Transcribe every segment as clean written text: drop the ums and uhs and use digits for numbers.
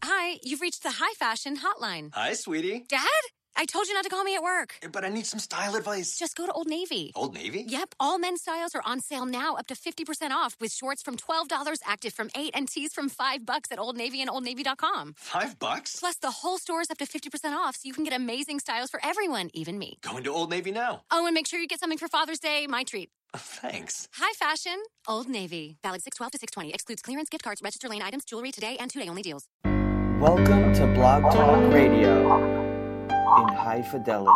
Hi, you've reached the High Fashion Hotline. Hi, sweetie. Dad? I told you not to call me at work. But I need some style advice. Just go to Old Navy. Old Navy? Yep, all men's styles are on sale now, up to 50% off, with shorts from $12, active from $8, and tees from $5 at Old Navy and OldNavy.com. $5? Plus, the whole store is up to 50% off, so you can get amazing styles for everyone, even me. Going to Old Navy now. Oh, and make sure you get something for Father's Day, my treat. Thanks. High Fashion, Old Navy. Valid 6/12 to 6/20. Excludes clearance, gift cards, register lane items, jewelry today, and 2-day only deals. Welcome to Blog Talk Radio in high fidelity.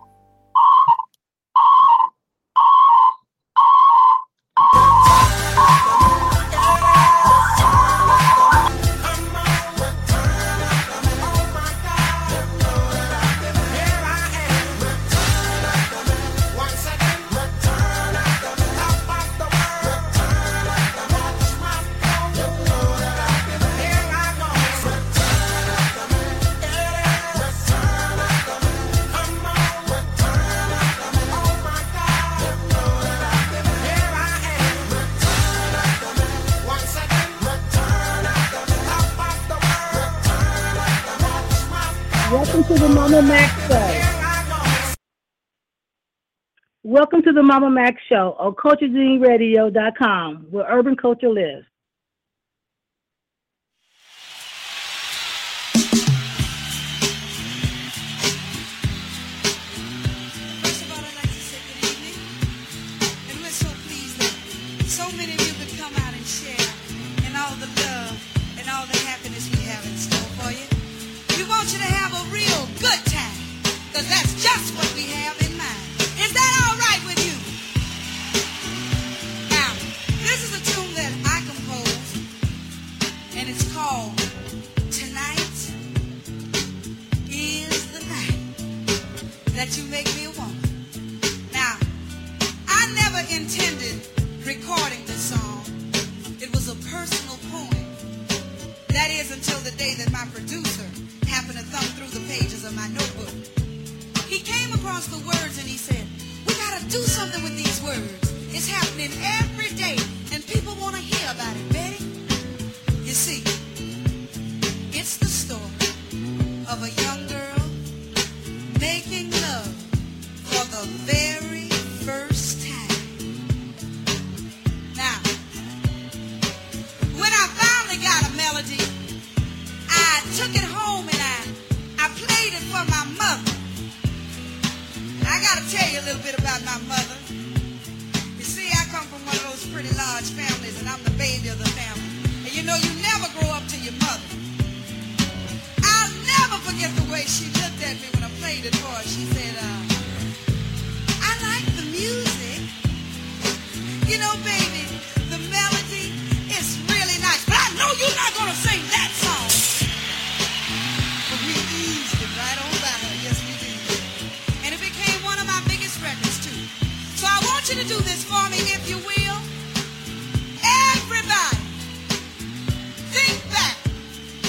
Welcome to the Mama Mac Show. Welcome to the Mama Mac Show on CultureGeneRadio.com, where urban culture lives. First of all, I'd like to say good evening, and we're so pleased that so many of you could come out and share in all the love and all the happiness we have in store for you. We want you to have a real good time, because that's just what we have in mind. Is that all right with you? Now, this is a tune that I composed, and it's called Tonight is the Night That You Make Me a Woman. Now, I never intended recording this song. It was a personal poem. That is until the day that my producer happened to thumb through the pages of my notebook. He came across the words and he said, we gotta do something with these words. It's happening every day and people want to hear about it, Betty. You see, it's the story of a young girl making love for the very first time. Now, when I finally got a melody, I took it home and I played it for my mother. I gotta tell you a little bit about my mother. You see, I come from one of those pretty large families and I'm the baby of the family. And you know, you never grow up to your mother. I'll never forget the way she looked at me when I played it for her. She said, I like the music. You know, baby, the melody is really nice. But I know you're not gonna sing that song. But we eased it right on by her. Yes, we did. And it became one of my biggest records, too. So I want you to do this for me, if you will. Everybody, think back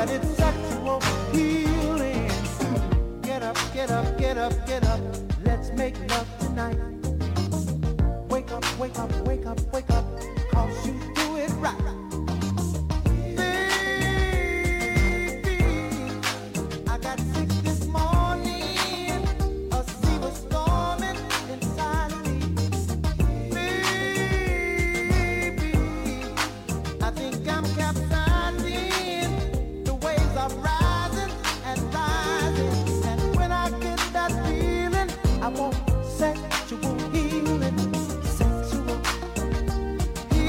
that it's sexual healing. Get up, get up, get up, get up. Let's make love tonight. Wake up, wake up, wake up, wake up. 'Cause you do it right. Sexual healing, sexual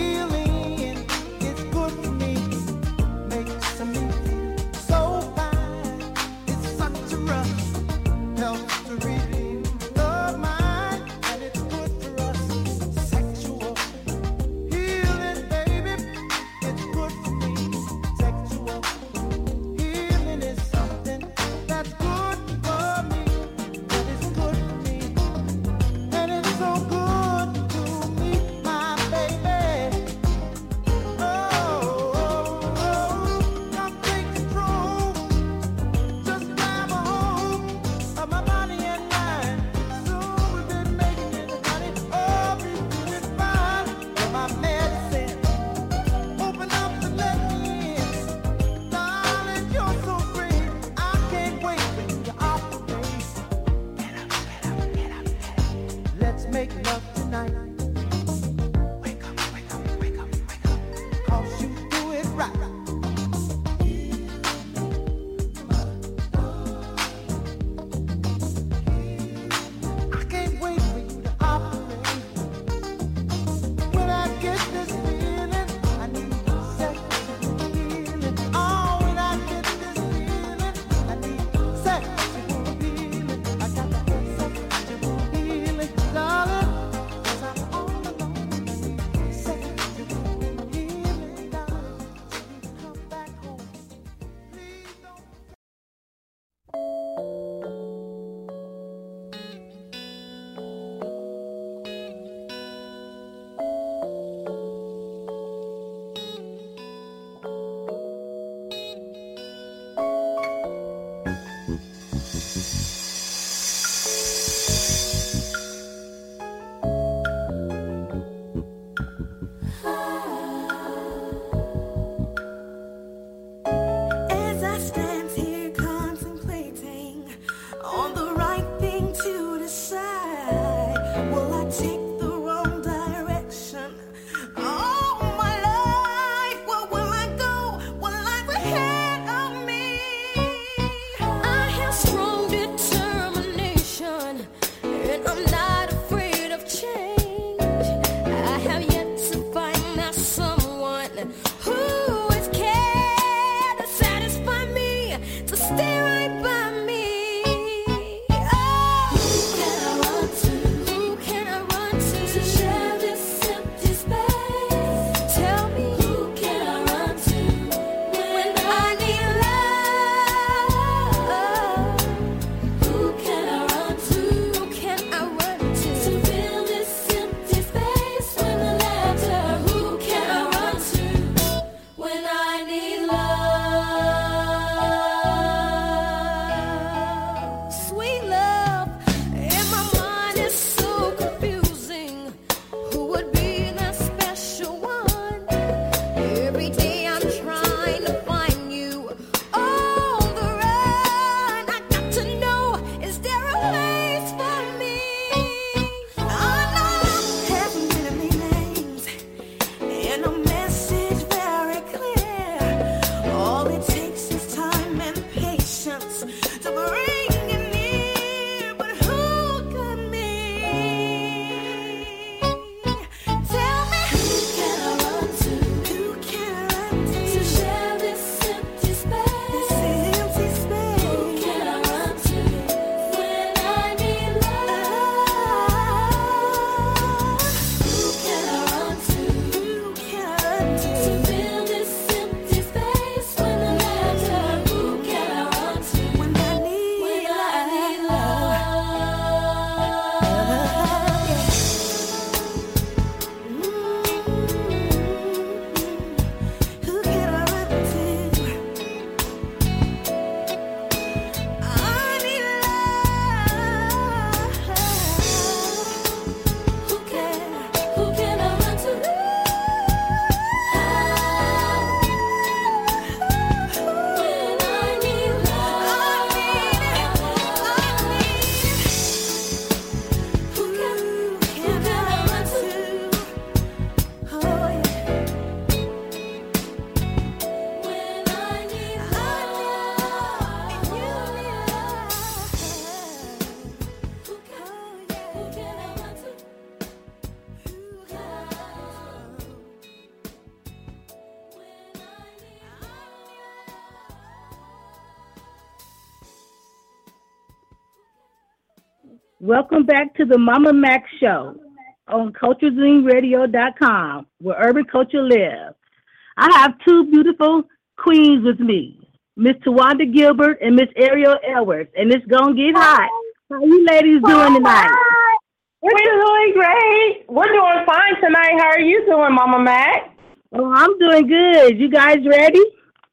Welcome back to the Mama Mac Show on CultureZingRadio.com, where urban culture lives. I have two beautiful queens with me, Miss Tawanda Gilbert and Miss Ariel Edwards, and it's gonna get hot. How you ladies doing tonight? We're doing great. We're doing fine tonight. How are you doing, Mama Mac? Oh, I'm doing good. You guys ready?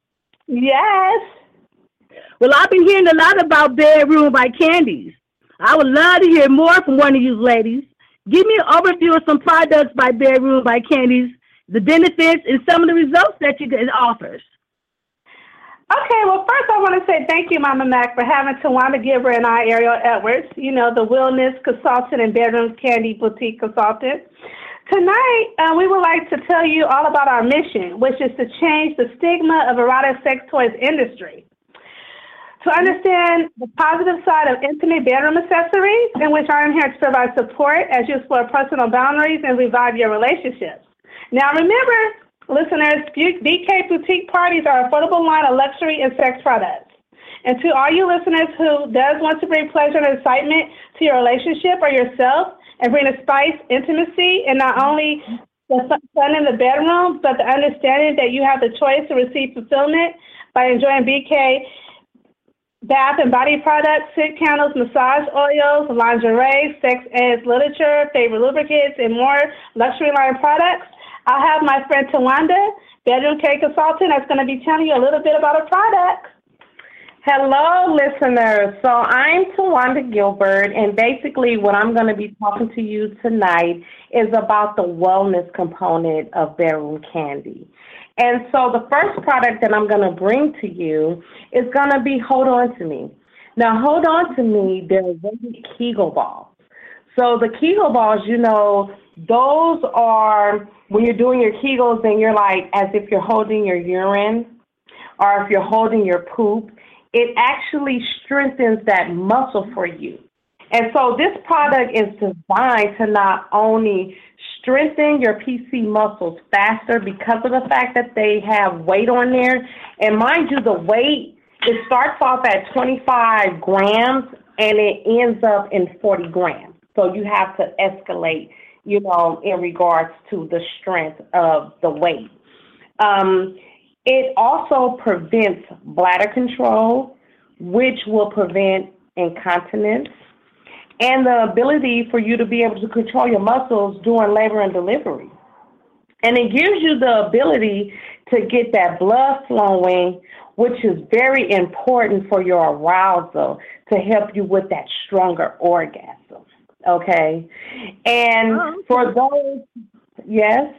Yes. Well, I've been hearing a lot about Bedroom by Candies. I would love to hear more from one of you ladies. Give me an overview of some products by Bedroom by Candies, the benefits, and some of the results that it offers. Okay, well, first I want to say thank you, Mama Mac, for having Tawanda Gilbert and I, Ariel Edwards, the wellness consultant and Bedroom Candy Boutique consultant. Tonight, we would like to tell you all about our mission, which is to change the stigma of erotic sex toys industry. To understand the positive side of intimate bedroom accessories, in which I am here to provide support as you explore personal boundaries and revive your relationships. Now remember, listeners, BK Boutique Parties are an affordable line of luxury and sex products. And to all you listeners who does want to bring pleasure and excitement to your relationship or yourself and bring a spice, intimacy, and not only the fun in the bedroom, but the understanding that you have the choice to receive fulfillment by enjoying BK bath and body products, scent candles, massage oils, lingerie, sex ed literature, favorite lubricants, and more luxury line products. I have my friend Tawanda, Bedroom Care Consultant, that's going to be telling you a little bit about our products. Hello, listeners. So I'm Tawanda Gilbert, and basically what I'm going to be talking to you tonight is about the wellness component of Bedroom Candy. And so the first product that I'm going to bring to you is going to be Hold On To Me. Now, Hold On To Me, they're really Kegel balls. So the Kegel balls, those are when you're doing your Kegels and you're like as if you're holding your urine or if you're holding your poop. It actually strengthens that muscle for you. And so this product is designed to not only strengthen your PC muscles faster because of the fact that they have weight on there. And mind you, the weight, it starts off at 25 grams and it ends up in 40 grams. So you have to escalate, in regards to the strength of the weight. It also prevents bladder control, which will prevent incontinence, and the ability for you to be able to control your muscles during labor and delivery. And it gives you the ability to get that blood flowing, which is very important for your arousal to help you with that stronger orgasm, okay? And for those, yes?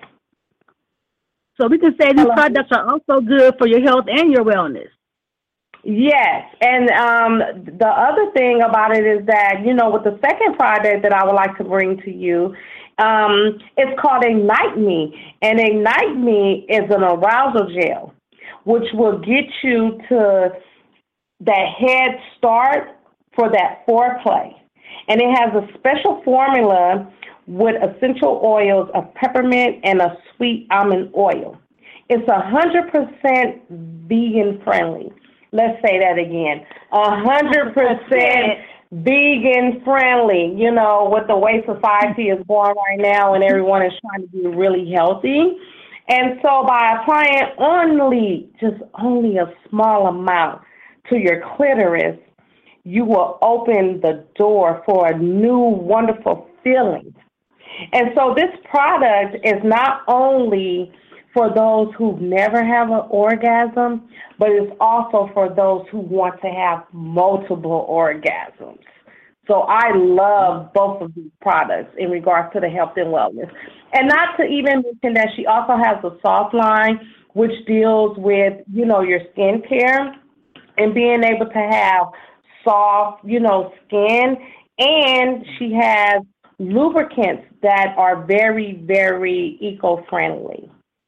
So we can say these products are also good for your health and your wellness. Yes, and the other thing about it is that, with the second product that I would like to bring to you, it's called Ignite Me. And Ignite Me is an arousal gel, which will get you to that head start for that foreplay. And it has a special formula with essential oils of peppermint and a sweet almond oil. It's 100% vegan friendly. Let's say that again. 100% vegan friendly, with the way society is going right now and everyone is trying to be really healthy. And so by applying only a small amount to your clitoris, you will open the door for a new wonderful feeling. And so this product is not only for those who never have an orgasm, but it's also for those who want to have multiple orgasms. So I love both of these products in regards to the health and wellness. And not to even mention that she also has a soft line, which deals with, your skin care and being able to have soft, skin. And she has lubricants that are very, very eco-friendly.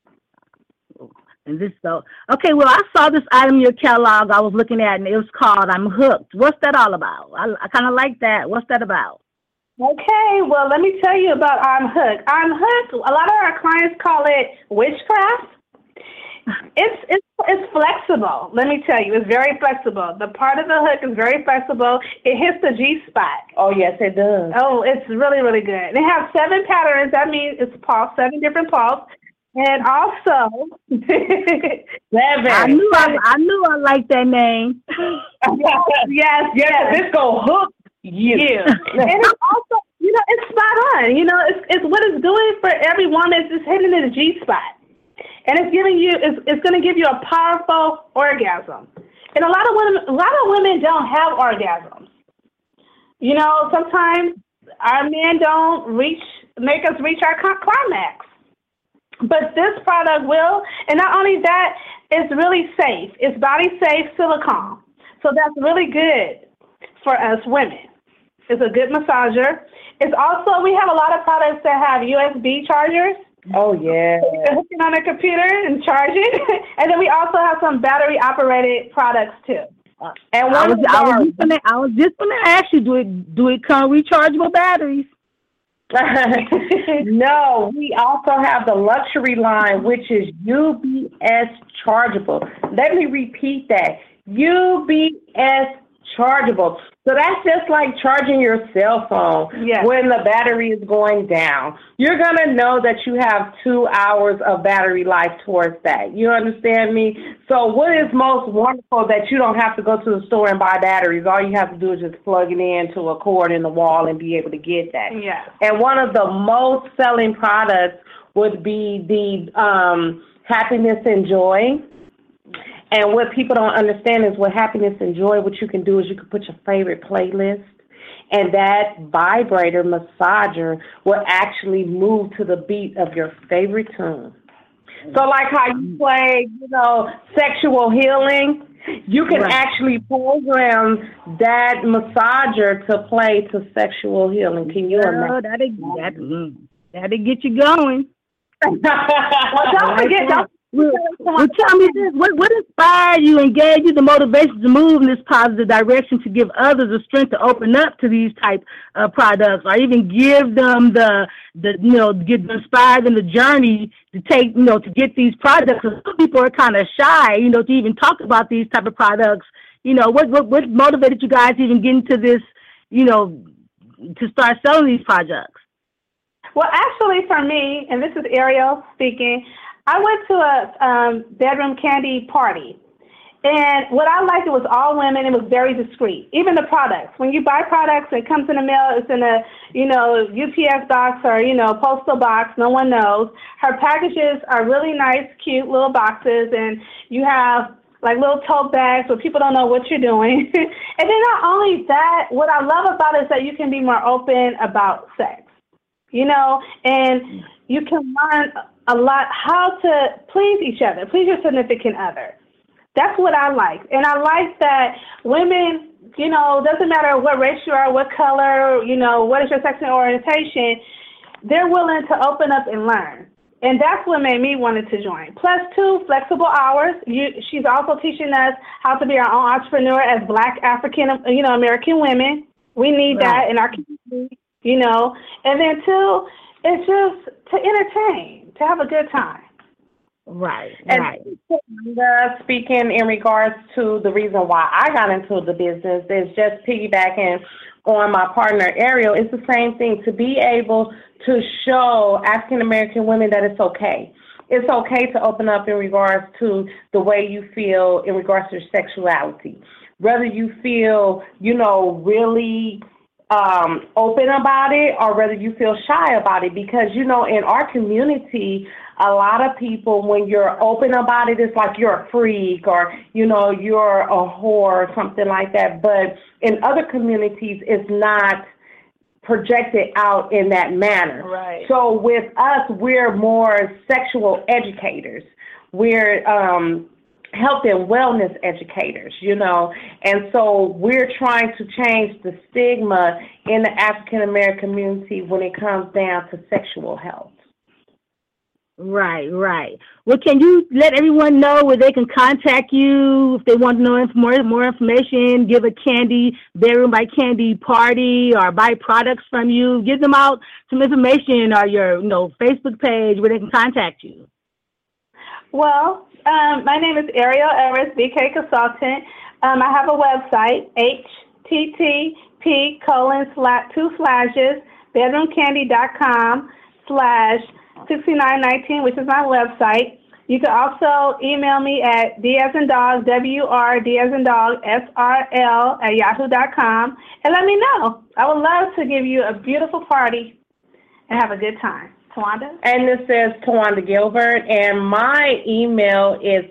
And okay, well, I saw this item in your catalog I was looking at, and it was called I'm Hooked. What's that all about? I kind of like that. What's that about? Okay, well, let me tell you about I'm Hooked. I'm Hooked, a lot of our clients call it witchcraft. It's flexible. Let me tell you, it's very flexible. The part of the hook is very flexible. It hits the G spot. Oh, yes, it does. Oh, it's really, really good. They have 7 patterns. That means it's pulse, 7 different pulse. And also, 7. I knew I liked that name. yes. This gonna hook you. And it's also, it's spot on. It's what it's doing for every woman. It's just hitting the G spot. And it's giving you, it's going to give you a powerful orgasm. And a lot of women don't have orgasms. Sometimes our men don't make us reach our climax. But this product will, and not only that, it's really safe. It's body safe silicone. So that's really good for us women. It's a good massager. It's also, we have a lot of products that have USB chargers. Oh, yeah. So you can hook it on a computer and charge it. And then we also have some battery-operated products, too. And I was just going to ask you, do it come rechargeable batteries? No, we also have the luxury line, which is UBS chargeable. Let me repeat that. UBS chargeable. So that's just like charging your cell phone when the battery is going down. You're going to know that you have 2 hours of battery life towards that. You understand me? So what is most wonderful that you don't have to go to the store and buy batteries. All you have to do is just plug it into a cord in the wall and be able to get that. Yeah. And one of the most selling products would be the Happiness and Joy. And what people don't understand is what Happiness and Joy, what you can do is you can put your favorite playlist, and that vibrator massager will actually move to the beat of your favorite tune. So like how you play, sexual healing, you can actually program that massager to play to sexual healing. Can you imagine? That'll get you going. Well, don't forget, Well, tell me this. What inspired you and gave you the motivation to move in this positive direction to give others the strength to open up to these type of products, or even give them inspire them the journey to take, to get these products? Because some people are kind of shy, to even talk about these type of products. What motivated you guys to even get into this, to start selling these products? Well, actually, for me, and this is Ariel speaking, I went to a bedroom candy party, and what I liked, it was all women. It was very discreet. Even the products. When you buy products, it comes in the mail. It's in a, UPS box or, postal box. No one knows. Her packages are really nice, cute little boxes, and you have like little tote bags where people don't know what you're doing. And then not only that, what I love about it is that you can be more open about sex, and you can learn a lot how to please each other, please your significant other. That's what I like. And I like that women, doesn't matter what race you are, what color, what is your sexual orientation, they're willing to open up and learn. And that's what made me wanted to join. Plus 2 flexible hours. She's also teaching us how to be our own entrepreneur as Black African, American women. We need that in our community, And then 2, it's just to entertain, to have a good time. Right. Speaking in regards to the reason why I got into the business is just piggybacking on my partner Ariel. It's the same thing, to be able to show African American women that it's okay. It's okay to open up in regards to the way you feel in regards to your sexuality. Whether you feel, really open about it, or whether you feel shy about it, because in our community, a lot of people, when you're open about it, it's like you're a freak, or you're a whore or something like that. But in other communities, it's not projected out in that manner. Right. So with us, we're more sexual educators. We're health and wellness educators, and so we're trying to change the stigma in the African American community when it comes down to sexual health. Right. Well, can you let everyone know where they can contact you if they want to know more information, give a bedroom by candy party, or buy products from you? Give them out some information, or your Facebook page where they can contact you. Well, my name is Ariel Everest, BK Consultant. I have a website, http:/2/ bedroomcandy.com/6919, which is my website. You can also email me at D as in dog, WR, D as in dog, SRL @yahoo.com and let me know. I would love to give you a beautiful party and have a good time. Tawanda? And this is Tawanda Gilbert, and my email is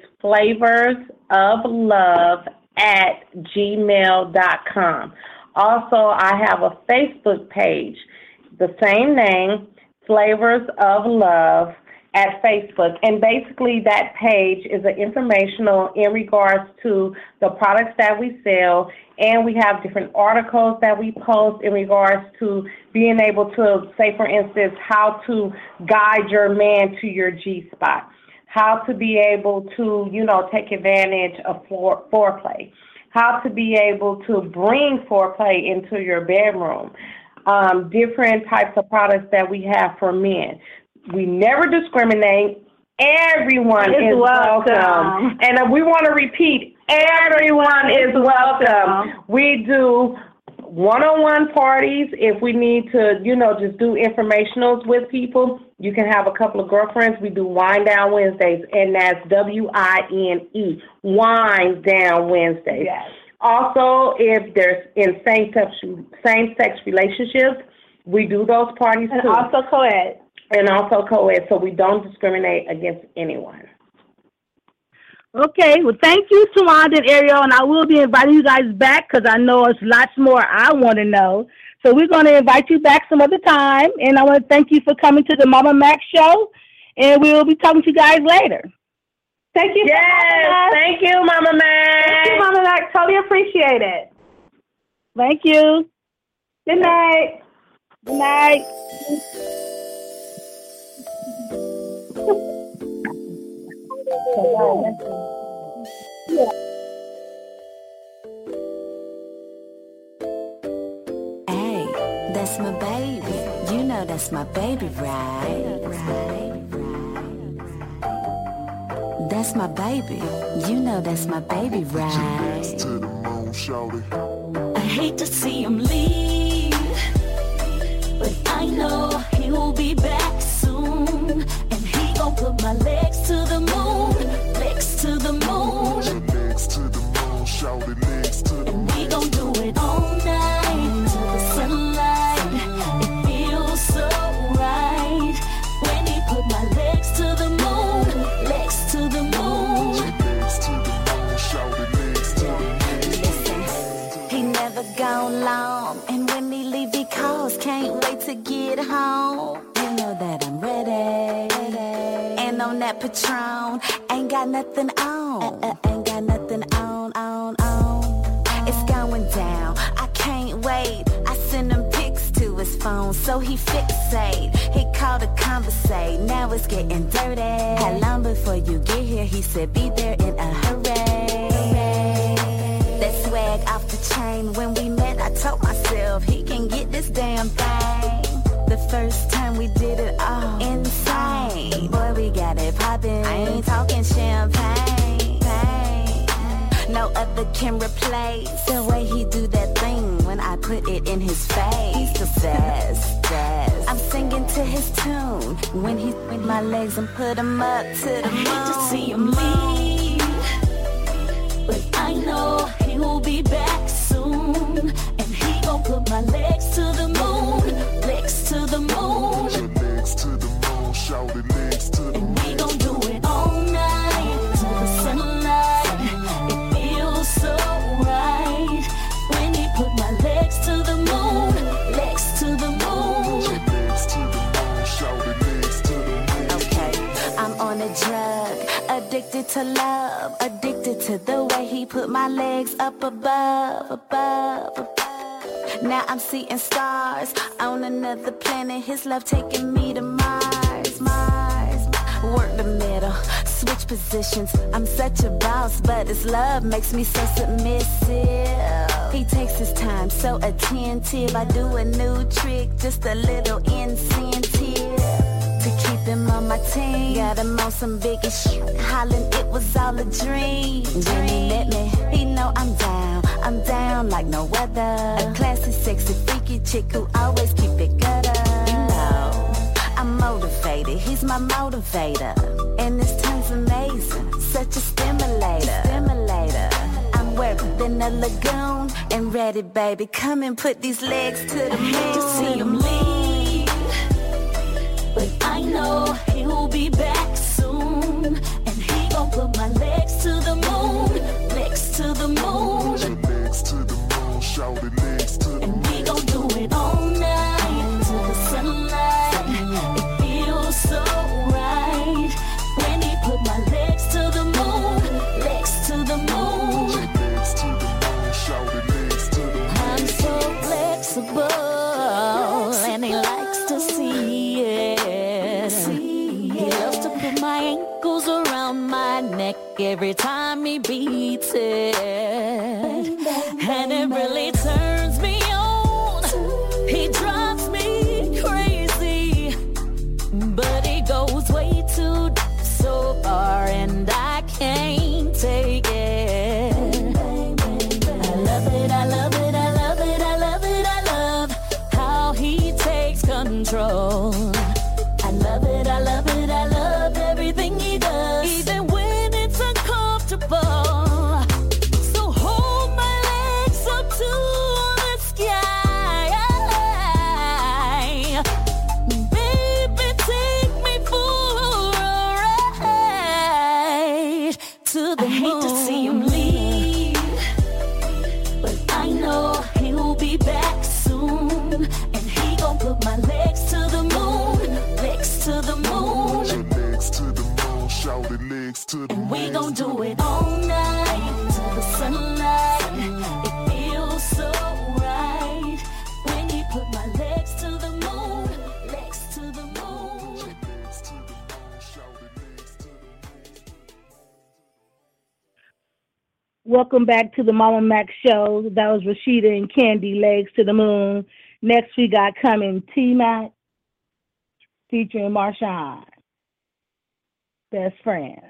flavorsoflove@gmail.com. Also, I have a Facebook page, the same name, Flavors of Love at Facebook. And basically that page is an informational in regards to the products that we sell, and we have different articles that we post in regards to being able to, say for instance, how to guide your man to your G-spot, how to be able to, take advantage of foreplay, how to be able to bring foreplay into your bedroom, different types of products that we have for men. We never discriminate. Everyone is welcome. And we want to repeat, everyone is welcome. We do one-on-one parties. If we need to, just do informationals with people, you can have a couple of girlfriends. We do Wine Down Wednesdays, and that's WINE, Wine Down Wednesdays. Yes. Also, if there's in same-sex relationships, we do those parties and too. Also co-ed. And also co-ed, so we don't discriminate against anyone. Okay, well, thank you, Tawanda and Ariel, and I will be inviting you guys back because I know there's lots more I want to know. So we're going to invite you back some other time, and I want to thank you for coming to the Mama Mac Show, and we'll be talking to you guys later. Thank you. Yes, thank you, Mama Mac. Thank you, Mama Mac. Totally appreciate it. Thank you. Good night. Good night. Hey, that's my baby. You know that's my baby, right? That's my baby. You know that's my baby, right? I hate to see him leave, but I know he will be back soon. And he gon' put my legs to the moon, legs to the moon, legs to the moon, shout it, legs to the moon. And we gon' do it all night to the sunlight. It feels so right when he put my legs to the moon, legs to the moon, legs to the moon, shout it, legs to the moon. Listen, he never gone long, and when he leave he calls, can't wait to get home. You know that I'm ready. And on that Patron, ain't got nothing on. Ain't got nothing on. It's going down, I can't wait. I send him pics to his phone, so he fixate. He called to conversate, now it's getting dirty. How long before you get here? He said be there in a hurry. That swag off the chain, when we met I told myself he can get this damn thing. The first time we did it all insane. Boy, we got it poppin'. I ain't talking champagne. No other can replace the way he do that thing when I put it in his face. He still says, I'm singing to his tune when he with my legs and put him up to the moon. I hate to see him leave, but I know he will be back soon. And he gon' put my legs to the moon, legs to the moon, legs to the moon, shout it, legs to the moon. And we gon' do it all night to the sunlight. It feels so right when he put my legs to the moon, legs to the moon, legs to the moon, shout it, legs to the moon. Okay, I'm on a drug, addicted to love, addicted to the way he put my legs up above. Now I'm seeing stars on another planet. His love taking me to Mars. Work the middle, switch positions. I'm such a boss, but his love makes me so submissive. He takes his time, so attentive. I do a new trick, just a little incentive. to keep him on my team. Got him on some biggie shit, hollering it was all a dream. Then he let me, he know I'm down like no weather. A classy, sexy, freaky chick who always keep it gutter. You know, I'm motivated, he's my motivator. And this time's amazing, such a stimulator. I'm wetter than a lagoon and ready, baby. Come and put these legs to the moon. I hate to see him leave, but I know he'll be back soon. And he gon' put my legs to the moon, legs to the moon. Legs to the moon, shout it, legs to the moon. And we gon' do it all night till the sunlight. It feels so right when he put my legs to the moon, legs to the moon. Legs to the moon, shout it, legs to the moon. I'm so flexible and he likes to see it. He loves to put my ankles around my neck every time he beats it. And it really turns me on. He drives me crazy, but he goes way too deep, so far, and I can't take it. I love it, I love it, I love it, I love it, I love how he takes control. I love it, I love it, I love everything he does, even when it's uncomfortable. So hold my legs up to the sky. Baby, take me for a ride to the moon. I hate to see him leave, but I know he'll be back soon. And he gon' put my legs to the moon, legs to the moon. Legs to the moon, shout it, legs to the moon. And we gon' do it all night till the sunlight. It feels so right when he put my legs to the moon, legs to the moon. Legs to the moon, shout it, legs to the moon. Welcome back to the Mama Mac Show. That was Rashida and Candy, Legs to the Moon. Next we got coming T-Mac featuring Marshawn, Best Friend.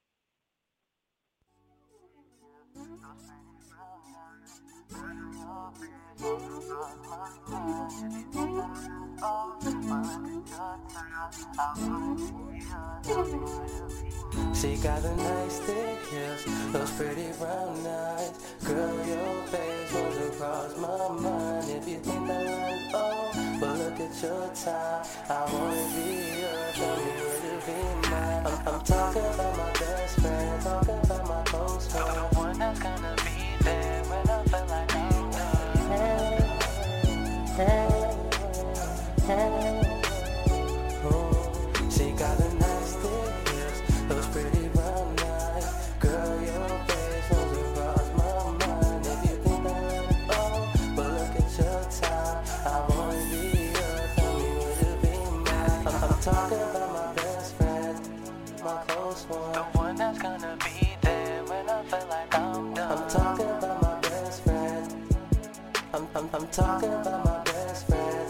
She got a nice thick hips, those pretty brown eyes. Girl, your face goes across my mind. If you think that I'm old, but look at your time. I wanna be yours, tell me would you be mine? I'm talking about my best friend, talking about my close friend. The one that's gonna be there when I feel like I'm done. Hey. She got a nice thick hips, those pretty brown eyes. Girl, your face goes across my mind. If you think that I'm old, but look at your time. I wanna be yours, tell me would you be mine? I'm talking about my best friend, my close one. The one that's gonna be there when I feel like I'm done. I'm talking about my best friend. I'm talking about my best friend.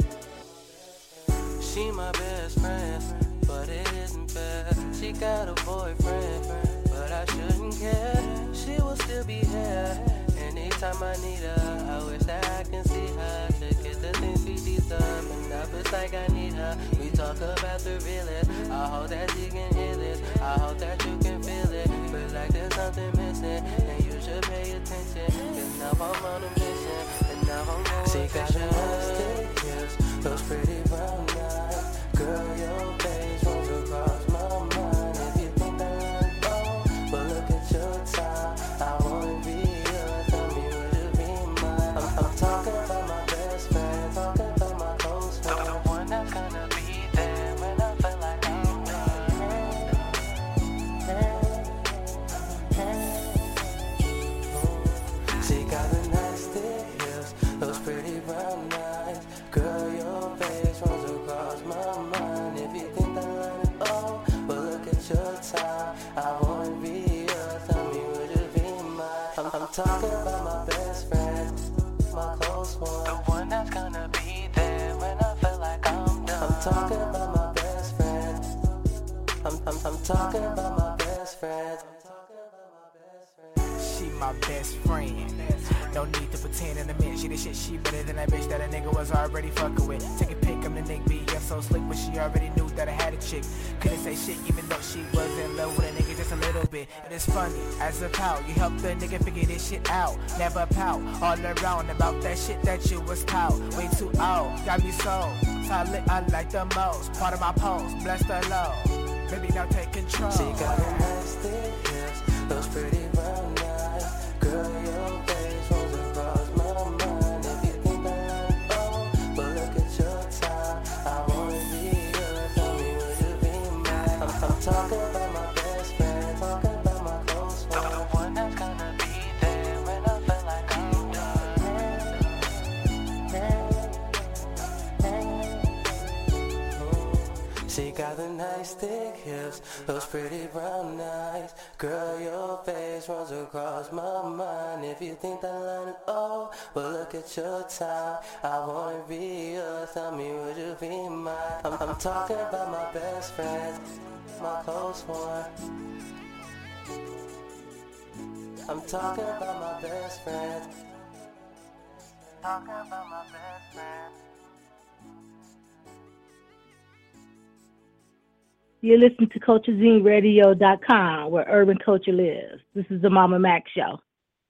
She my best friend, but it isn't fair. She got a boyfriend, but I shouldn't care. She will still be here anytime I need her. I wish that I can see her to get the things we deserve. And now it's like I need her. We talk about the realest. I hope that she can hear it. I hope that you can feel it. But like there's something missing, and you should pay attention. Cause now I'm on a mission, and now I'm going She got a nice thick hips, those pretty brown eyes. Girl, your face rolls across my mind. If you think that I'm old, but look at your time. I wanna be yours, tell me would you be mine? I'm talking about my best friend, talking about my close friend. The one that's gonna be there when I feel like I'm done. She got a nice thick hips, those pretty brown eyes. Girl, your face rolls across my mind. If you think that I'm old, but look at your time. I wanna be yours, tell me would you be mine? I'm talking about my best friend, my close one. The one that's gonna be there when I feel like I'm done. I'm talking about my best friend. I'm talking about my best friend. She my best friend. No need to pretend in a minute. She the shit, she better than that bitch that a nigga was already fucking with. Take a pic, I'm the nigga B. I'm so slick, but she already knew that I had a chick. Couldn't say shit even though she was in love with a nigga just a little bit. And it's funny, as a pal, you helped the nigga figure this shit out. Never pout, all around about that shit that you was tout. Way too old, got me so solid, I like the most. Part of my pose, bless the Lord. Baby, now take control. She got a nice thick hips, those pretty brown eyes. Girl, your face rolls across my mind. If you think that I'm old, but look at your time. I wanna be yours, tell me would you be mine? I'm talking about my best friend, talking about my close one. The one that's gonna be there when I feel like I'm done. She got the nice thick hips, those pretty brown eyes. Girl, your face runs across my mind. If you think that line is old, but look at your time. I wanna be yours, tell me would you be mine? I'm talking about my best friend, my close one. I'm talking about my best friend. Talking about my best friend. You're listening to CultureZineRadio.com, where urban culture lives. This is the Mama Mac Show.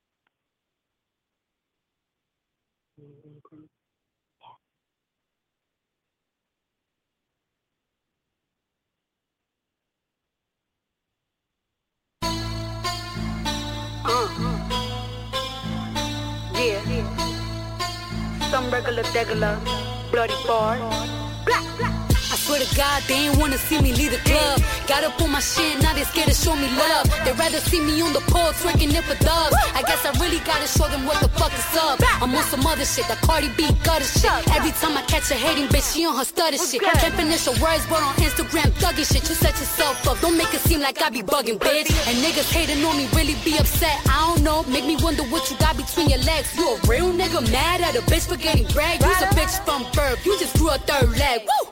Yeah. Some regular, bloody bar. Blah, blah. I swear to God, they ain't wanna see me leave the club. Got up on my shit, now they scared to show me love. They'd rather see me on the pole twerking it for dubs. I guess I really gotta show them what the fuck is up. I'm on some other shit, that Cardi B gutter shit. Every time I catch a hating bitch, she on her stutter shit. Can't finish her words, but on Instagram thugging shit. You set yourself up, don't make it seem like I be bugging, bitch. And niggas hating on me, really be upset. I don't know, make me wonder what you got between your legs. You a real nigga mad at a bitch for getting brag? You's a bitch from birth, you just grew a third leg. Woo!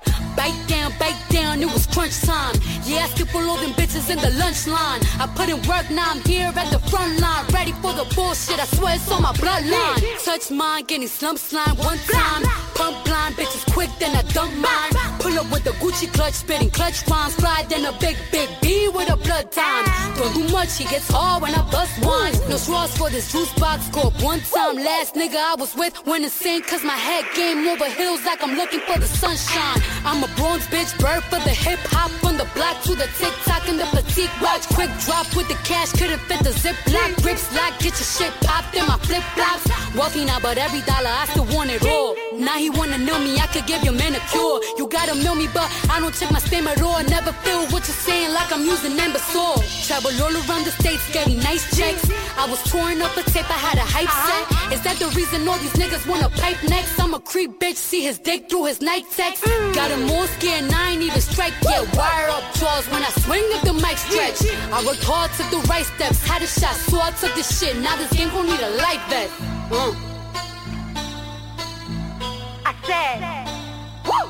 Bite down, it was crunch time. Yeah, I skip all of them bitches in the lunch line. I put in work, now I'm here at the front line. Ready for the bullshit, I swear it's on my bloodline. Touch mine, getting slump slime one time. Pump blind, bitches quick, then I dump mine. Pull up with the Gucci clutch, spitting clutch rhymes. Fly, then a big B with a blood time. Don't do much, he gets hard when I bust ones. No straws for this juice box, go up one time. Last nigga I was with went insane, cause my head game over hills like I'm looking for the sunshine. I'm a bronze bitch, bird for the hip hop. From the block to the TikTok and the petite watch. Quick drop with the cash, couldn't fit the zip lock. Grips lock, get your shit popped in my flip flops. Wealthy now, but every dollar I still want it all. Now he wanna know me, I could give you manicure. You gotta mill me, but I don't check my spam at all. Never feel what you're saying like I'm using imbecile. Travel all around the states, getting nice checks. I was touring up a tape, I had a hype set. Is that the reason all these niggas wanna pipe next? I'm a creep bitch, see his dick through his night text. Got him more scared, and I ain't even strike yet. Wire up jaws when I swing if the mic stretch. I worked hard, took the right steps, had a shot, so I took this shit. Now this game gon' need a life vest. I said, woo!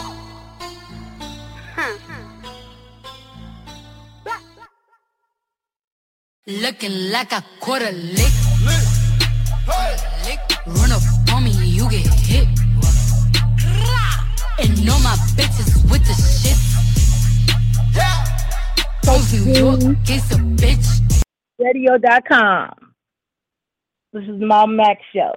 Looking like I caught a lick. Run up on me, you get hit. And all my bitches with the shit. New York, case a bitch. Radio.com. This is the Mama Mac Show.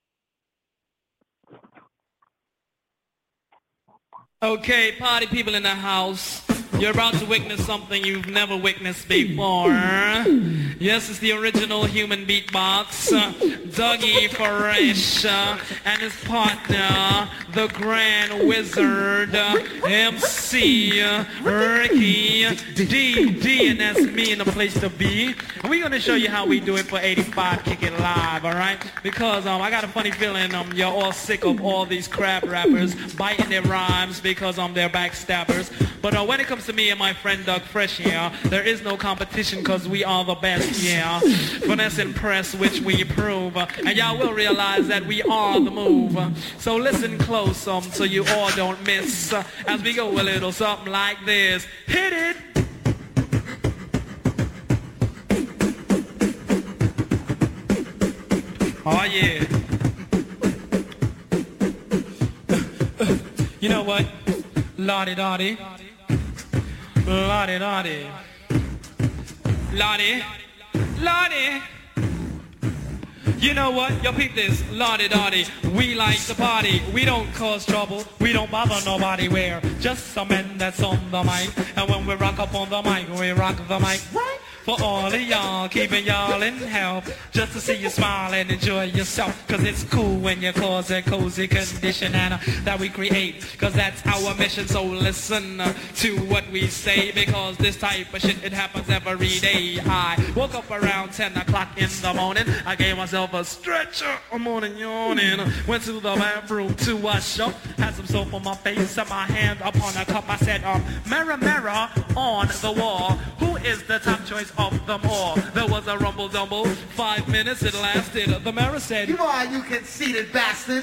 Okay, party people in the house. You're about to witness something you've never witnessed before. Yes, it's the original human beatbox, Dougie Fresh, and his partner, the Grand Wizard, MC Ricky D, and that's me in the place to be. And we're gonna show you how we do it for 85 Kick It Live, all right? Because I got a funny feeling you're all sick of all these crap rappers biting their rhymes because they're backstabbers. But when it comes to me and my friend Doug Fresh here, there is no competition because we are the best, yeah. Finesse and press, which we prove. And y'all will realize that we are the move. So listen close so you all don't miss as we go a little something like this. Hit it! Oh yeah. You know what? Lottie Dottie. Lottie Dottie. Lottie. Lottie. You know what? Yo, peep this. Lottie Dottie. We like to party. We don't cause trouble. We don't bother nobody. We're just some men that's on the mic. And when we rock up on the mic, we rock the mic. Right? For all of y'all, keeping y'all in health. Just to see you smile and enjoy yourself. Cause it's cool when you cause a cozy condition and that we create. Cause that's our mission. So listen to what we say. Because this type of shit, it happens every day. I woke up around 10 o'clock in the morning. I gave myself a stretcher. I'm morning yawning. Went to the bathroom to wash up. Had some soap on my face and my hand upon a cup. I said, mirror, mirror on the wall. Who is the top choice of them all? There was a rumble dumble. 5 minutes it lasted. The mirror said, "You are, you conceited bastard."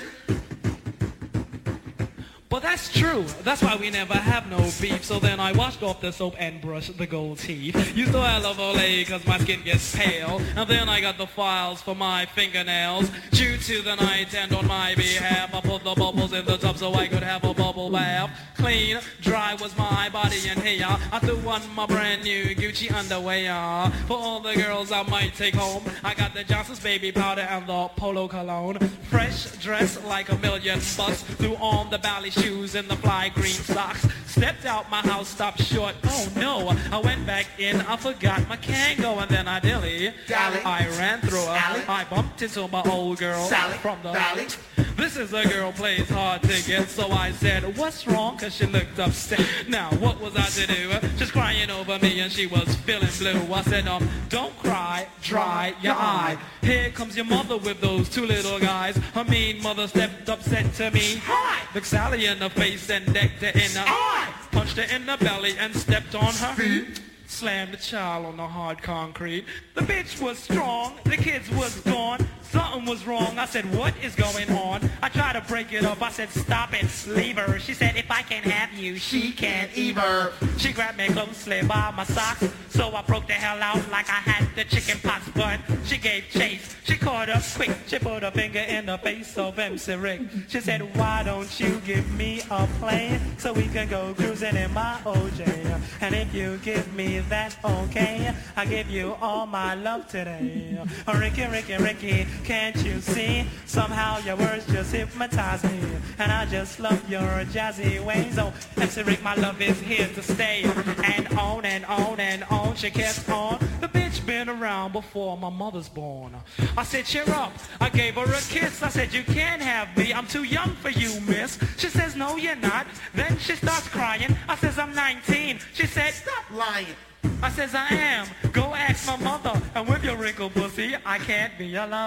But that's true. That's why we never have no beef. So then I washed off the soap and brushed the gold teeth. Used to I love Olay cause my skin gets pale. And then I got the files for my fingernails. Due to the night and on my behalf, I put the bubbles in the tub so I could have a bubble bath. Clean, dry was my body and hair. I threw on my brand new Gucci underwear. For all the girls I might take home, I got the Johnson's baby powder and the Polo cologne. Fresh dress like $1,000,000. Threw on the ballet shoes and the fly green socks. Stepped out my house, stopped short. Oh no, I went back in, I forgot my Kango, and then I dilly. I ran through her. I bumped into my old girl Sally. from the valley. This is a girl plays hard to get, so I said, what's wrong? Cause she looked upset. Now, what was I to do? Just crying over me and she was feeling blue. I said, don't cry, dry your eye. Here comes your mother with those two little guys. Her mean mother stepped up, said to me, hi! Looked Sally in the face and decked her in the eye. Punched her in the belly and stepped on her feet. Slammed the child on the hard concrete. The bitch was strong, the kids was gone. Something was wrong. I said, what is going on? I tried to break it up. I said, stop it, leave her. She said, if I can't have you, she can't either. She grabbed me closely by my socks, so I broke the hell out like I had the chicken pox. But she gave chase. She caught up quick. She put her finger in the face of MC Rick. She said, why don't you give me a plane so we can go cruising in my OJ? And if you give me that, okay, I give you all my love today. Ricky, Ricky, Ricky, can't you see? Somehow your words just hypnotize me, and I just love your jazzy ways. Oh, MC Rick, my love is here to stay. And on and on and on she kept on. The bitch been around before my mother's born. I said, cheer up. I gave her a kiss. I said, you can't have me. I'm too young for you, miss. She says, no, you're not. Then she starts crying. I says, I'm 19. She said, stop lying. I says, I am. Go ask my mother. And with your wrinkled pussy, I can't be your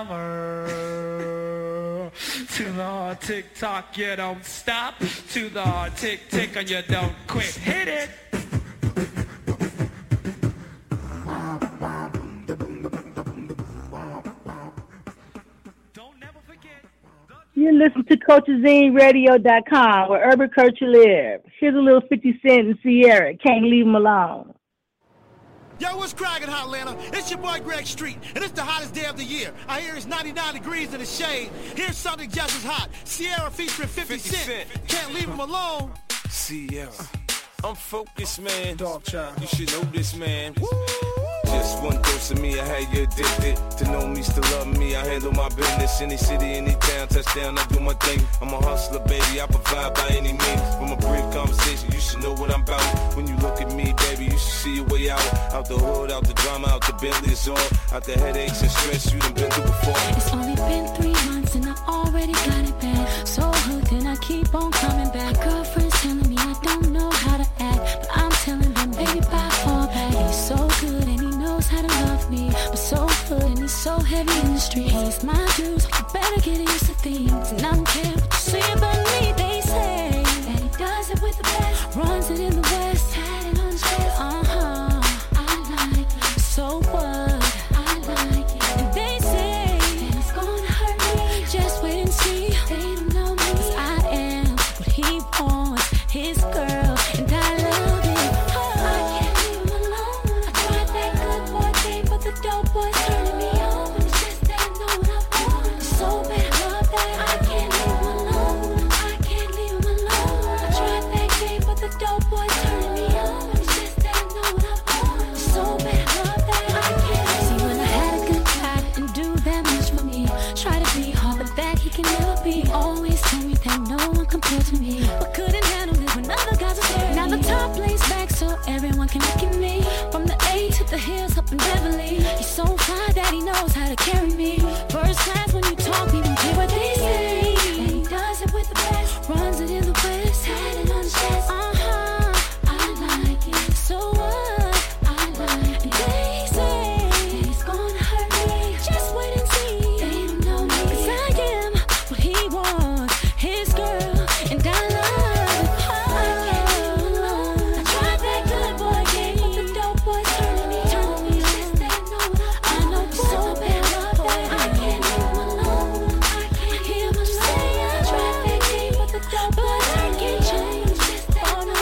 lover. To the hard tick-tock, you don't stop. To the hard tick-tick, and you don't quit. Hit it. You listen to CultureZineRadio.com, where urban culture live. Here's a little 50 Cent and Sierra. Can't leave him alone. Yo, what's crackin', Hotlanta? It's your boy Greg Street, and it's the hottest day of the year. I hear it's 99 degrees in the shade. Here's something just as hot. Sierra featuring 50 Cent. Can't leave him alone. Sierra. I'm focused, man. Dog child. You should know this, man. Woo! Just one dose of me, I had you addicted. To know me, still love me, I handle my business. Any city, any town, touchdown, I do my thing. I'm a hustler, baby, I provide by any means. From a brief conversation, you should know what I'm about. When you look at me, baby, you should see your way out. Out the hood, out the drama, out the Bentley, it's all. Out the headaches and stress you done been through before. It's only been 3 months and I already got it bad. So hooked and I keep on coming back. Girlfriend's telling me I don't know how to act, but I'm telling them, baby, bye, fall back. He's so good and he knows how to love me, but so good and he's so heavy in the street. He's my dude, so you better get used to things. And I don't care what you say about me, they say that he does it with the best. Runs it in the West, had it on his chest. I like it. So what? I like it. And they say that it's gonna hurt me. Just wait and see. They don't know me, 'cause I am what he wants, his girl, and I love it. I can't leave him alone. I tried that good boy thing, but the dope boy's turning me on. It's just that I know what I want. can never be. Always told me that no one compared to me, but couldn't handle it when other guys are staring. Now the top lays back so everyone can look at me. From the A to the hills up in Beverly, he's so fine that he knows how to carry me. First class when you talk, we don't hear what they say. And he does it with the best, runs it in the west, had it on his chest. I like it. So what? I like it. They say it's gonna hurt me. Just wait and see. They don't know me. 'Cause I am what he wants, his girl, and I love it. I tried that good boy game, but the dope boys turning me on. I know so bad that I can't leave him alone. I hear him say I tried that game, but the dope boys can't change. Oh no.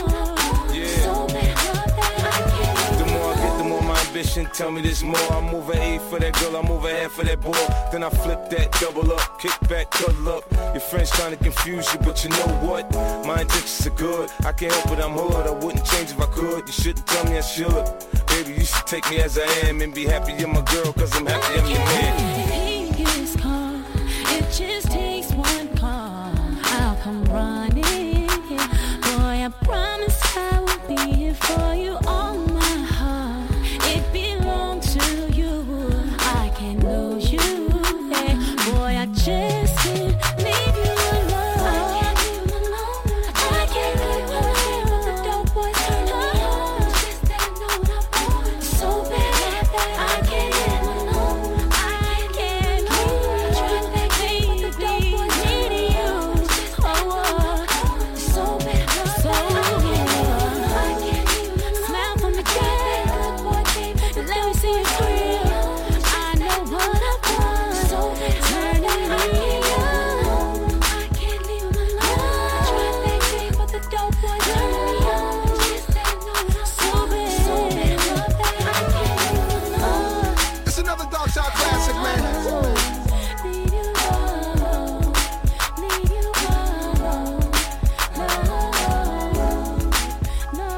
Tell me there's more. I move an A for that girl, I move a head for that boy. Then I flip that, double up, kick back, cuddle up. Your friends trying to confuse you, but you know what? My intentions are good. I can't help it, I'm hood. I wouldn't change if I could. You shouldn't tell me I should. Baby, you should take me as I am and be happy you're my girl, 'cause I'm happy I'm your man. He is calm. It just takes one call. I'll come running. Boy, I promise I will be here for you all my heart. It belongs to you. I can't lose you. Hey, boy, I just can't leave you alone. I can't leave you alone. I can't leave you alone. But the dope boys turn me on. Just they know what I want. So bad that I can't leave you alone. I can't leave you alone. But the dope boys need you. Oh, so bad, so bad. I can't leave you alone. Smile from the cat. Let me see it real. I know what I want. So turning me on. I can't leave him alone. I tried that game, but the dope boy turned me on. So bad, I can't leave him alone. It's another Dark Side classic, man. Leave you alone. Leave you alone. No.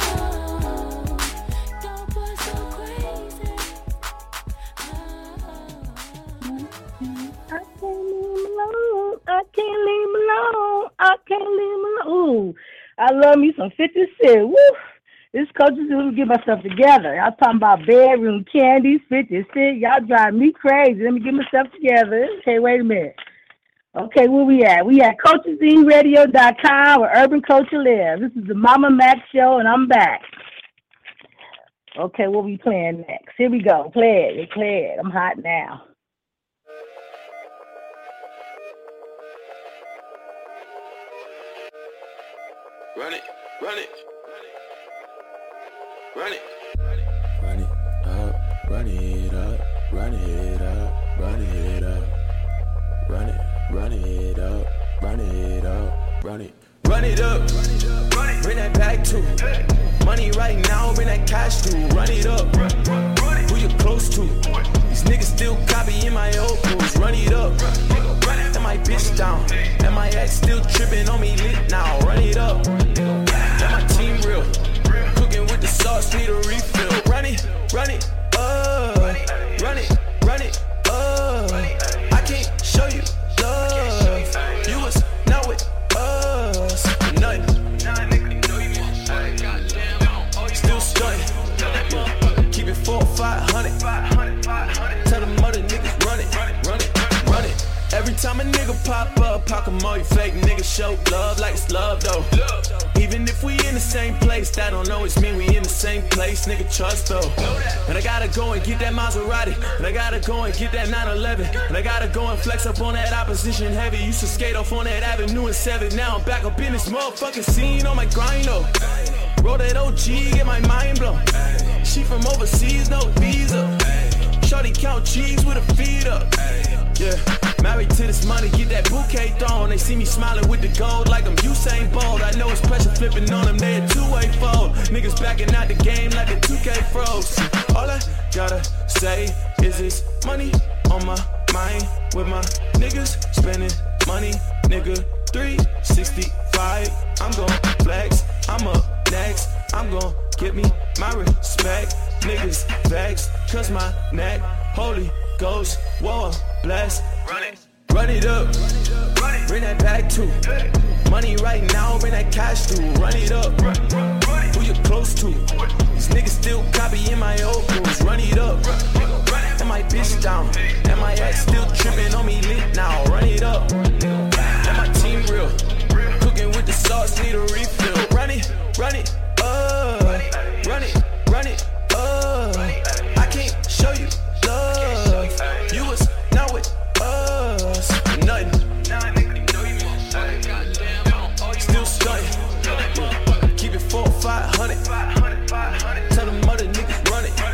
Dope boy so crazy. I can't leave him alone. I can't leave him alone. I can't leave him alone. Ooh, I love me some 50 Cent. Woo! This coach is going to get myself together. Y'all talking about bedroom candies, 50 Cent. Y'all drive me crazy. Let me get myself together. Okay, wait a minute. Okay, where we at? We at CoachesInRadio.com where Urban Culture lives. This is the Mama Mac Show, and I'm back. Okay, what we playing next? Here we go. Play it. Play it. I'm hot now. Run it, run it, run it. Run it up, run it up, run it up, run it up. Run it, run it up, run it up, run it. Run it up, bring that back to. Money right now, bring that cash to. Run it up, who you close to? These niggas still copying my old moves. Run it up, and my bitch down. And my ex still tripping on me lit now. Run it up, and my team real. Cooking with the sauce, need a refill. Run it up, run it, run it up. I can't show you love. You was not with us. Nothing. Still stunting. Keep it 400 or 500. Tell them other niggas run it, run it, run it. Every time a nigga pop up, how come all you fake niggas show love like it's love though? Even if we in the same place, that don't always mean we in the same place, nigga, trust though. And I gotta go and get that Maserati, and I gotta go and get that 911, and I gotta go and flex up on that opposition heavy. Used to skate off on that avenue and 7, now I'm back up in this motherfucking scene on my grind though. Roll that OG, get my mind blown. She from overseas, no visa. Shorty count cheese with a feet up. Yeah, married to this money, get that bouquet thrown. They see me smiling with the gold like I'm Usain Bolt. I know it's pressure flipping on them, they a two-way fold. Niggas backing out the game like the 2K froze. All I gotta say is this money on my mind. With my niggas spending money, nigga, 365. I'm gon' flex, I'm up next. I'm gon' get me my respect. Niggas vex, cause my neck, holy ghost, whoa, bless. Run it, Run it up. Bring that back too. Money right now, bring that cash too. Run it up. Who you close to? These niggas still copying my old moves. Run it up. And my bitch down. And my ex still tripping on me lit now. Run it up. And my team real. Cooking with the sauce, need a refill. Run it up. Run it up. I can't show you love. You was not with us. Nothing. Still stunting. Keep it 4 or 500. Tell them other niggas run it.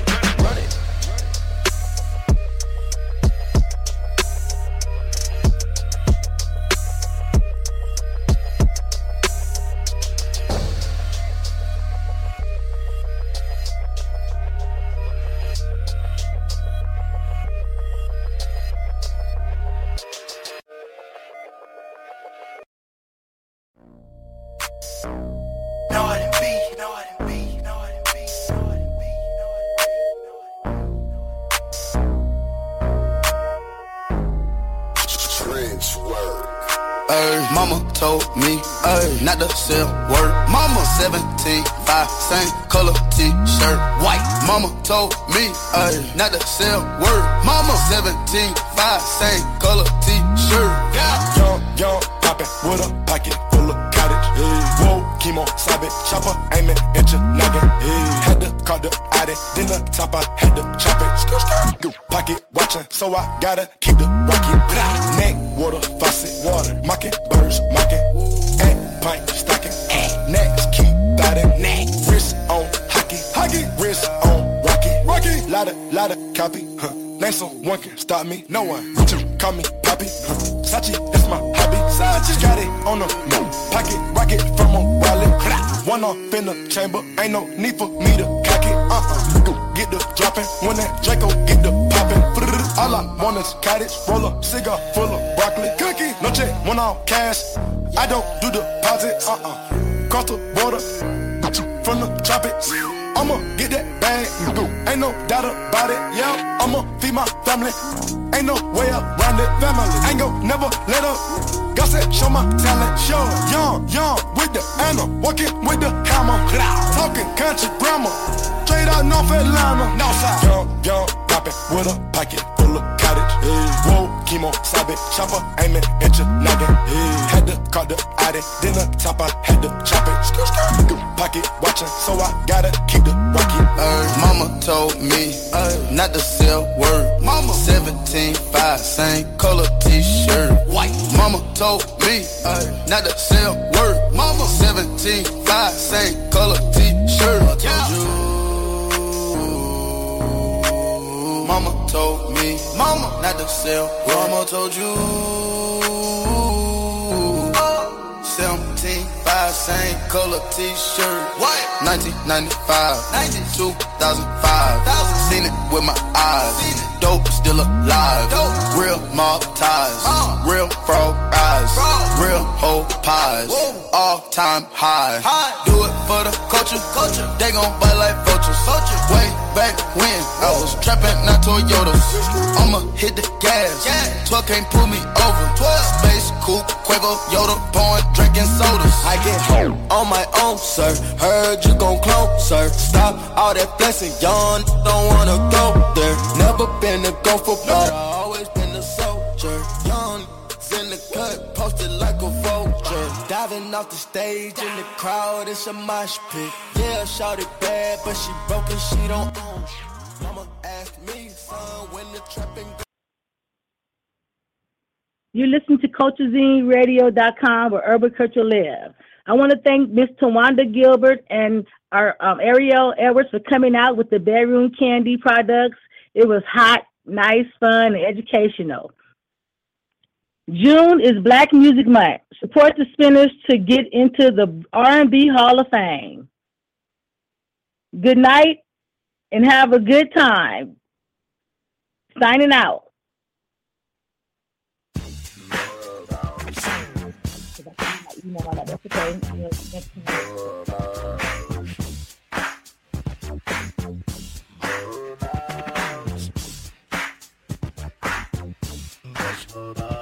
Mama told me, not to sell word. Mama 17, 5, same color t-shirt, white. Mama told me, not to sell word. Mama 17, 5, same color t-shirt. Young, poppin' with a pocket full of cottage. Whoa, chemo, sabe, chopper, aiming at your noggin. Had to call the Addy, then the top I had to chop it. Pocket watching, so I gotta keep the rocket. Neck, water, faucet, water, mocking, birds, mocking. Egg, pint, stocking. Next, keep biting. Wrist on hockey, wrist on rocky. Lotta copy, Name someone can stop me, no one. Call me Poppy, Sachi, that's my hobby. Sachi got it on the pocket, rocket from a wallet. One off in the chamber, ain't no need for me to cock it. Get the dropping, when that Draco get the popping. All I want is cottage, roll up, cigar full of broccoli. Cookie, no check, one off cash. I don't do deposits, Cross the border, from the tropics. I'ma get that bag, ain't no doubt about it, yeah. I'ma feed my family, ain't no way around it. Family, ain't gon' never let up. God said, show my talent, show it. Young, with the anna, walking with the hammer. Talking country grammar, straight out North Atlanta. Northside. Young, poppin' with a pocket full of cottage. Whoa, chemo, sabe, chopper, aiming at your noggin. Had to call the Addy, then the top I had to chop it. Pocket watching, so I gotta keep the rocket. Mama told me not to sell word. Mama 17, 5, same color t-shirt, white. Mama told me not to sell word. Mama 17, 5, same color t-shirt. Mama told me, mama, not to sell. Mama told you, 17, 5, same color t-shirt. What? 1995, 2005. Seen it with my eyes. Dope still alive. Real mob ties. Real frog eyes. Real whole pies. All time high. Do it for the culture. They gon' bite like vultures. Way back when I was trapping, not Toyotas. I'ma hit the gas. 12 can't pull me over. Space coupe, Quavo, Yoda, pouring, drinking sodas. I get home on my own, sir. Heard you gon' clone, sir. Stop all that flexing, young. Don't wanna go there. Never been a go for but I always been a soldier. Young in the cut, posted like a vulture. Diving off the stage in the crowd, it's a mosh pit. Yeah, shawty bad, but she broken, she don't own. Mama asked me, son, when the trapping. You listen to CultureZineRadio.com where urban culture live. I want to thank Miss Tawanda Gilbert and our Ariel Edwards for coming out with the Bedroom Candy products. It was hot, nice, fun, and educational. June is Black Music Month. Support the Spinners to get into the R&B Hall of Fame. Good night and have a good time. Signing out. That's what I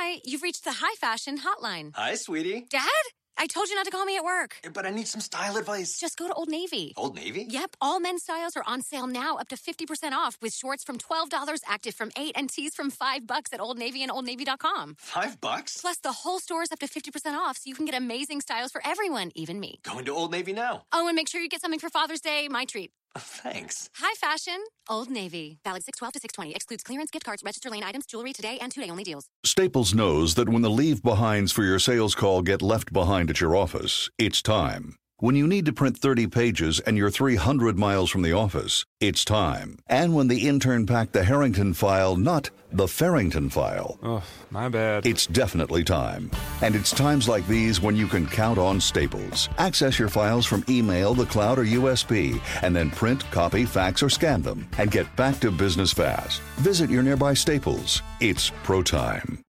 Hi, you've reached the High Fashion Hotline. Hi, sweetie. Dad? I told you not to call me at work. But I need some style advice. Just go to Old Navy. Old Navy? Yep, all men's styles are on sale now, up to 50% off, with shorts from $12 active from 8 and tees from $5 at Old Navy and OldNavy.com. $5? Plus, the whole store is up to 50% off, so you can get amazing styles for everyone, even me. Going to Old Navy now. Oh, and make sure you get something for Father's Day, my treat. Thanks. High Fashion, Old Navy. Valid 6/12 to 6/20. Excludes clearance, gift cards, register lane items, jewelry today and today only deals. Staples knows that when the leave-behinds for your sales call get left behind at your office, it's time. When you need to print 30 pages and you're 300 miles from the office, it's time. And when the intern packed the Harrington file, not the Farrington file. Oh, my bad. It's definitely time. And it's times like these when you can count on Staples. Access your files from email, the cloud, or USB, and then print, copy, fax, or scan them, and get back to business fast. Visit your nearby Staples. It's pro time.